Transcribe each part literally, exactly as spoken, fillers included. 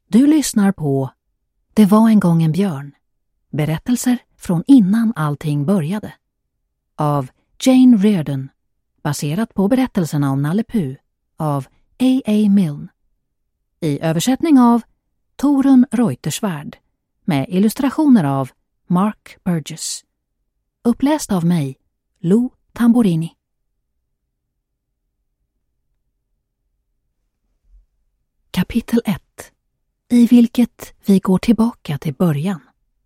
Du lyssnar på Det var en gång en björn. Berättelser från innan allting började. Av Jane Reardon. Baserat på berättelserna om Nalle Puh av A A Milne. I översättning av Torun Reuterswärd med illustrationer av Mark Burgess. Uppläst av mig, Lou Tamborini. Kapitel ett. I vilket vi går tillbaka till början.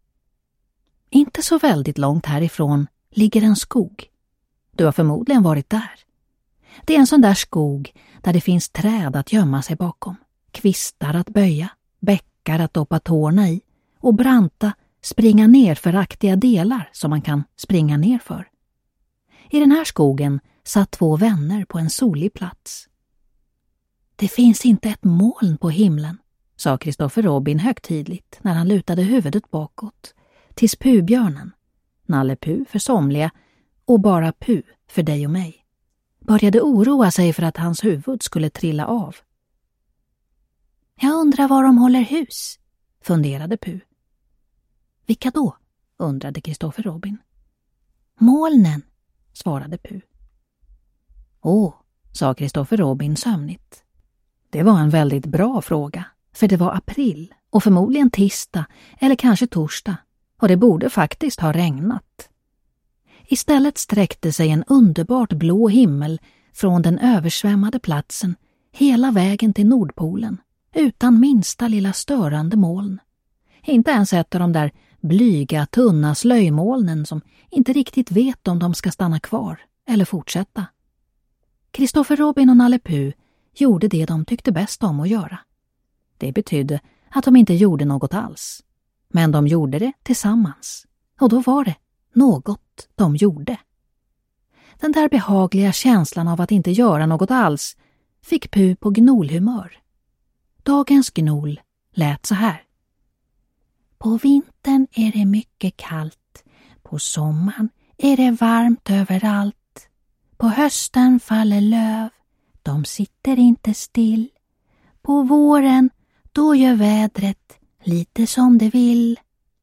Inte så väldigt långt härifrån ligger en skog. Du har förmodligen varit där. Det är en sån där skog där det finns träd att gömma sig bakom, kvistar att böja, bäckar att doppa tårna i och branta, springa ner för aktiga delar som man kan springa ner för. I den här skogen satt två vänner på en solig plats. Det finns inte ett moln på himlen, sa Christopher Robin högtidligt när han lutade huvudet bakåt, tills Puhbjörnen, Nalle Puh för somliga och bara Puh för dig och mig, började oroa sig för att hans huvud skulle trilla av. Jag undrar var de håller hus, funderade Puh. Vilka då? undrade Christopher Robin. Molnen, svarade Puh. Åh, sa Christopher Robin sömnigt. Det var en väldigt bra fråga, för det var april och förmodligen tisdag eller kanske torsdag och det borde faktiskt ha regnat. Istället sträckte sig en underbart blå himmel från den översvämmade platsen hela vägen till Nordpolen utan minsta lilla störande moln. Inte ens ett av de där blyga, tunna slöjmolnen som inte riktigt vet om de ska stanna kvar eller fortsätta. Christopher Robin och Nalle Puh gjorde det de tyckte bäst om att göra. Det betydde att de inte gjorde något alls. Men de gjorde det tillsammans. Och då var det något de gjorde. Den där behagliga känslan av att inte göra något alls fick Puh på gnolhumör. Dagens gnol lät så här. På vintern är det mycket kallt. På sommaren är det varmt överallt. På hösten faller löv. De sitter inte still. På våren, då gör vädret lite som det vill.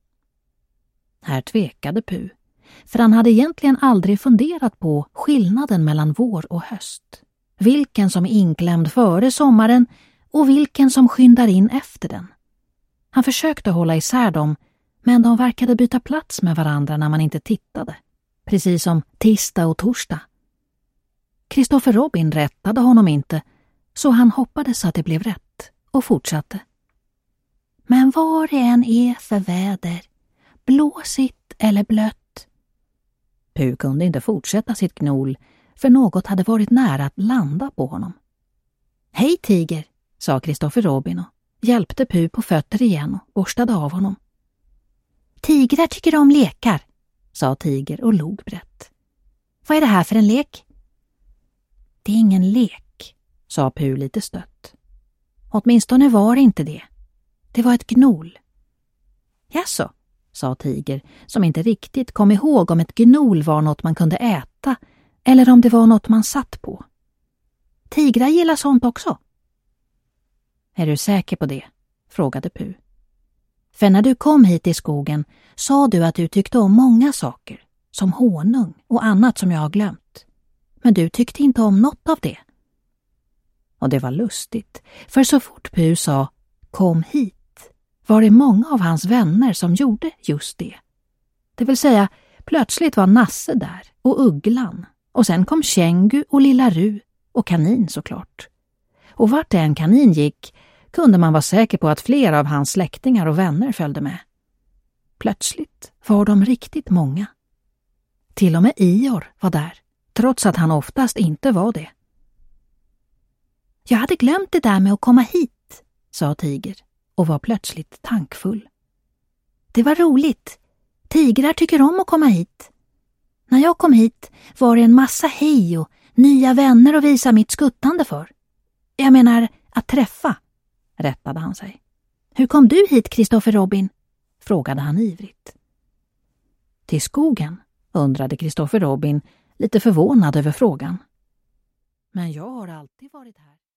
Här tvekade Puh, för han hade egentligen aldrig funderat på skillnaden mellan vår och höst. Vilken som är inklämd före sommaren och vilken som skyndar in efter den. Han försökte hålla isär dem, men de verkade byta plats med varandra när man inte tittade. Precis som tisdag och torsdag. Christopher Robin rättade honom inte, så han hoppades att det blev rätt och fortsatte. Men vad det än är för väder, blåsigt eller blött. Puh kunde inte fortsätta sitt gnol, för något hade varit nära att landa på honom. Hej tiger, sa Christopher Robin och hjälpte Puh på fötter igen och borstade av honom. Tigrar tycker om lekar, sa tiger och log brett. Vad är det här för en lek? Det är ingen lek, sa Puh lite stött. Åtminstone var det inte det. Det var ett gnol. Jaså, sa tiger, som inte riktigt kom ihåg om ett gnol var något man kunde äta eller om det var något man satt på. Tigrar gillar sånt också. Är du säker på det? Frågade Puh. För när du kom hit i skogen sa du att du tyckte om många saker, som honung och annat som jag har glömt. Men du tyckte inte om något av det. Och det var lustigt, för så fort Puh sa kom hit var det många av hans vänner som gjorde just det. Det vill säga, plötsligt var Nasse där och Ugglan och sen kom Kängu och Lilla Ru och Kanin såklart. Och vart en kanin gick kunde man vara säker på att flera av hans släktingar och vänner följde med. Plötsligt var de riktigt många. Till och med Ior var där, trots att han oftast inte var det. Jag hade glömt det där med att komma hit, sa tiger och var plötsligt tankfull. Det var roligt. Tigrar tycker om att komma hit. När jag kom hit var det en massa hej och nya vänner att visa mitt skuttande för. Jag menar att träffa, rättade han sig. Hur kom du hit, Christopher Robin? Frågade han ivrigt. Till skogen, undrade Christopher Robin, lite förvånad över frågan. Men jag har alltid varit här.